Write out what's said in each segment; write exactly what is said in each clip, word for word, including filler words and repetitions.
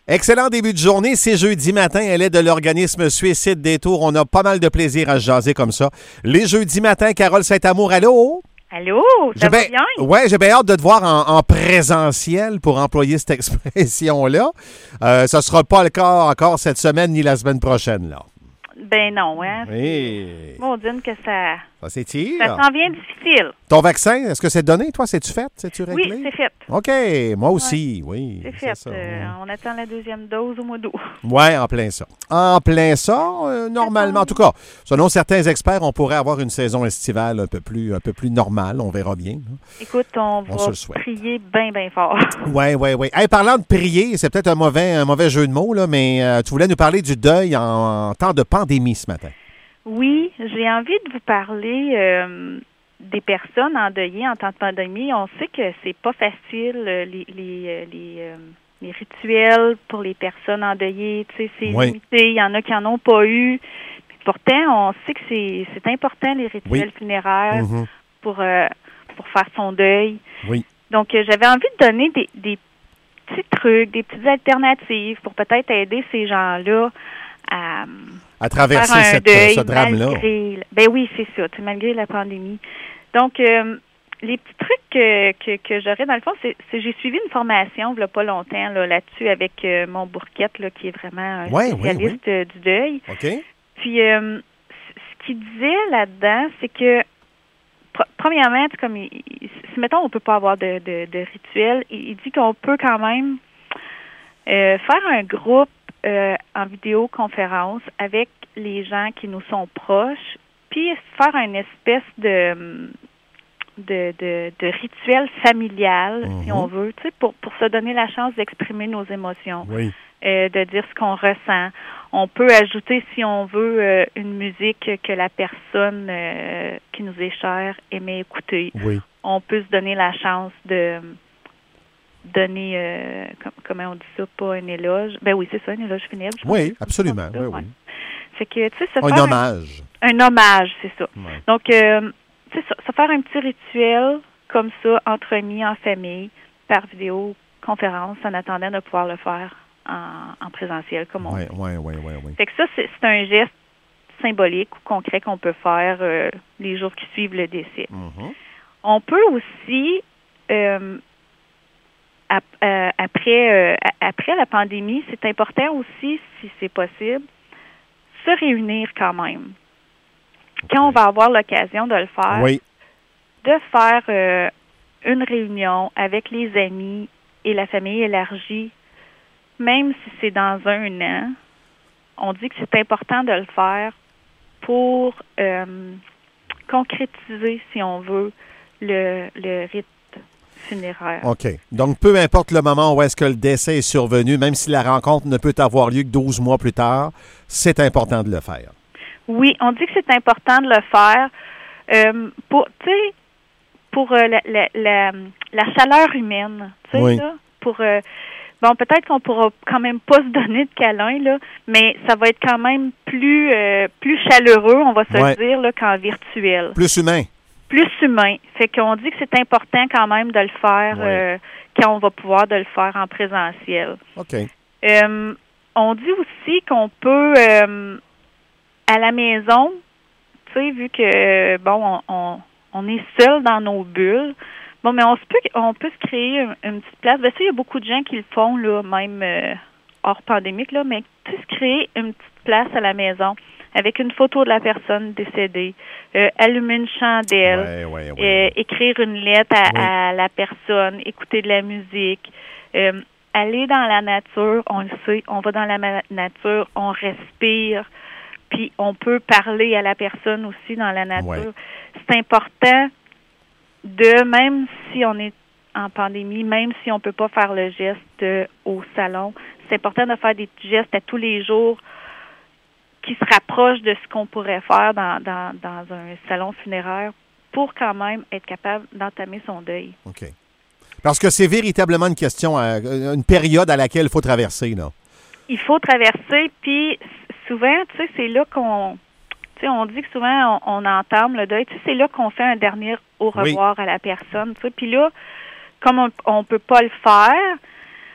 Excellent début de journée. C'est jeudi matin. Elle est de l'organisme Suicide Détour. On a pas mal de plaisir à se jaser comme ça. Les jeudis matins, Carole Saint-Amour, allô? Allô, ça va bien? Oui, j'ai bien hâte de te voir en, en présentiel pour employer cette expression-là. Euh, ça ne sera pas le cas encore cette semaine ni la semaine prochaine, là. Ben non, hein? Oui. Mon Dieu, que ça... Ça s'étire. Ça s'en vient difficile. Ton vaccin, est-ce que c'est donné? Toi, c'est-tu fait? C'est-tu réglé? Oui, c'est fait. OK. Moi aussi, ouais. oui. C'est fait. C'est ça, Euh, ouais. on attend la deuxième dose au mois d'août. Oui, en plein ça. En plein ça, euh, normalement. En tout cas, selon certains experts, on pourrait avoir une saison estivale un peu plus, un peu plus normale. On verra bien. Hein. Écoute, on, On va prier bien, bien fort. Oui, oui, oui. Hey, parlant de prier, c'est peut-être un mauvais, un mauvais jeu de mots, là, mais euh, tu voulais nous parler du deuil en, en temps de pandémie ce matin. Oui, j'ai envie de vous parler euh, des personnes endeuillées en temps de pandémie. On sait que c'est pas facile, euh, les les euh, les, euh, les rituels pour les personnes endeuillées, tu sais, c'est oui. limité. Il y en a qui en ont pas eu. Puis pourtant, on sait que c'est c'est important les rituels oui. funéraires mm-hmm. pour euh, pour faire son deuil. Oui. Donc, euh, j'avais envie de donner des des petits trucs, des petites alternatives pour peut-être aider ces gens-là à à traverser faire un cette, deuil, ce drame-là. Malgré, ben oui, c'est ça, malgré la pandémie. Donc, euh, les petits trucs que, que, que j'aurais, dans le fond, c'est, c'est j'ai suivi une formation il n'y a pas longtemps là, là-dessus avec euh, mon Bourquette, là, qui est vraiment un ouais, spécialiste oui, oui. euh, du deuil. OK. Puis, euh, ce qu'il disait là-dedans, c'est que, pr- premièrement, comme il, il, si, mettons, on ne peut pas avoir de, de, de rituel, il, il dit qu'on peut quand même euh, faire un groupe Euh, en vidéoconférence avec les gens qui nous sont proches, puis faire une espèce de de, de, de rituel familial, mm-hmm. si on veut, tu sais, pour, pour se donner la chance d'exprimer nos émotions, oui. euh, de dire ce qu'on ressent. On peut ajouter, si on veut, euh, une musique que la personne euh, qui nous est chère aimait écouter. Oui. On peut se donner la chance de donner, euh, com- comment on dit ça, pas un éloge. Ben oui, c'est ça, un éloge funèbre. Oui, absolument. Oui, ouais. oui. Fait que, tu sais, se un faire hommage. Un, un hommage, c'est ça. Ouais. Donc, euh, tu sais, se faire un petit rituel comme ça, entre amis, en famille, par vidéoconférence, en attendant de pouvoir le faire en, en présentiel, comme on ouais, dit. Oui, oui, oui, oui. Fait que ça, c'est, c'est un geste symbolique ou concret qu'on peut faire euh, les jours qui suivent le décès. Mm-hmm. On peut aussi... Euh, Après, euh, après la pandémie, c'est important aussi, si c'est possible, se réunir quand même. Okay. Quand on va avoir l'occasion de le faire, oui. de faire euh, une réunion avec les amis et la famille élargie, même si c'est dans un an, on dit que c'est important de le faire pour euh, concrétiser, si on veut, le, le rite funéraire. OK. Donc, peu importe le moment où est-ce que le décès est survenu, même si la rencontre ne peut avoir lieu que douze mois plus tard, c'est important de le faire. Oui, on dit que c'est important de le faire euh, pour, tu sais, pour euh, la, la, la, la chaleur humaine, tu sais, oui. là, pour... Euh, bon, peut-être qu'on pourra quand même pas se donner de câlin, là, mais ça va être quand même plus, euh, plus chaleureux, on va se ouais. le dire, là, qu'en virtuel. Plus humain. Plus humain. Fait qu'on dit que c'est important quand même de le faire oui. euh, quand on va pouvoir de le faire en présentiel. OK. Euh, on dit aussi qu'on peut, euh, à la maison, tu sais, vu que, bon, on, on, on est seul dans nos bulles, bon, mais on, se peut, on peut se créer une, une petite place. Bien sûr, il y a beaucoup de gens qui le font, là, même euh, hors pandémique, là, mais tu sais, se créer une petite place à la maison avec une photo de la personne décédée, euh, allumer une chandelle, ouais, ouais, ouais. Euh, écrire une lettre à, oui. à la personne, écouter de la musique, euh, aller dans la nature, on le sait, on va dans la ma- nature, on respire, puis on peut parler à la personne aussi dans la nature. Ouais. C'est important de, même si on est en pandémie, même si on peut pas faire le geste euh, au salon, c'est important de faire des gestes à tous les jours qui se rapprochent de ce qu'on pourrait faire dans, dans, dans un salon funéraire pour quand même être capable d'entamer son deuil. OK. Parce que c'est véritablement une question, une période à laquelle il faut traverser, là. Il faut traverser, puis souvent, tu sais, c'est là qu'on... Tu sais, on dit que souvent, on, on entame le deuil. Tu sais, c'est là qu'on fait un dernier au revoir oui. à la personne. Tu sais, puis là, comme on ne peut pas le faire,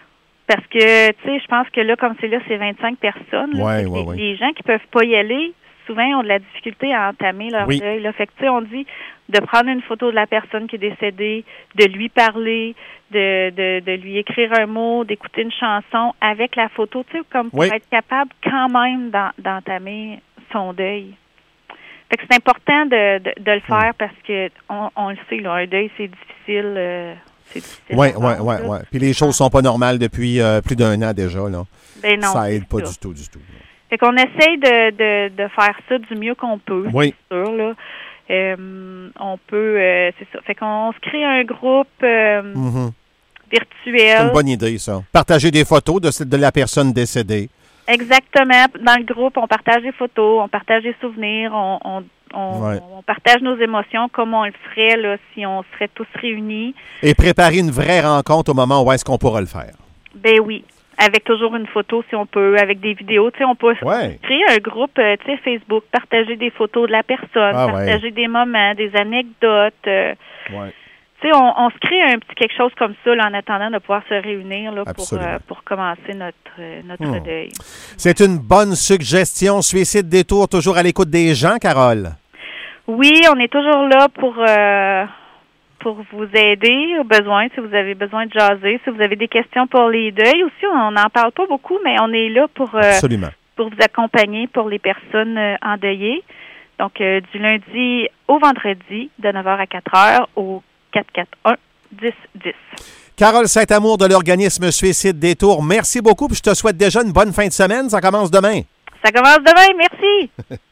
Parce que, tu sais, je pense que là, comme c'est là, c'est vingt-cinq personnes. Là, ouais, les, ouais, ouais. les gens qui peuvent pas y aller, souvent, ont de la difficulté à entamer leur oui. deuil. Là. Fait que, tu sais, on dit de prendre une photo de la personne qui est décédée, de lui parler, de, de, de lui écrire un mot, d'écouter une chanson avec la photo, tu sais, comme pour oui. être capable quand même d'en, d'entamer son deuil. Fait que c'est important de, de, de le faire parce que on, on le sait, là, un deuil, c'est difficile. Euh, c'est difficile. Oui, oui, oui, oui. Puis les choses sont pas normales depuis euh, plus d'un an déjà, là. Ben non. Ça aide pas ça. du tout, du tout. Là. Fait qu'on essaye de, de, de faire ça du mieux qu'on peut, oui. c'est sûr, là. Euh, on peut, euh, c'est ça. Fait qu'on se crée un groupe euh, mm-hmm. virtuel. C'est une bonne idée, ça. Partager des photos de, de la personne décédée. Exactement. Dans le groupe, on partage des photos, on partage des souvenirs, on, on, on, ouais. on partage nos émotions comme on le ferait là, si on serait tous réunis. Et préparer une vraie rencontre au moment où est-ce qu'on pourra le faire. Ben oui. Avec toujours une photo, si on peut, avec des vidéos. Tu sais, on peut ouais. créer un groupe, euh, tu sais, Facebook, partager des photos de la personne, ah, partager ouais. des moments, des anecdotes. Euh, ouais. Tu sais, on, on se crée un petit quelque chose comme ça là, en attendant de pouvoir se réunir là, pour, euh, pour commencer notre, euh, notre hmm. deuil. C'est une bonne suggestion. Suicide Détour, toujours à l'écoute des gens, Carole? Oui, on est toujours là pour... Euh, pour vous aider aux besoins, si vous avez besoin de jaser, si vous avez des questions pour les deuils aussi, on n'en parle pas beaucoup, mais on est là pour, euh, pour vous accompagner pour les personnes euh, endeuillées. Donc, euh, du lundi au vendredi, de neuf heures à quatre heures, au quatre quatre un dix dix. Carole Saint-Amour de l'organisme Suicide Détour, merci beaucoup, puis je te souhaite déjà une bonne fin de semaine. Ça commence demain. Ça commence demain, merci.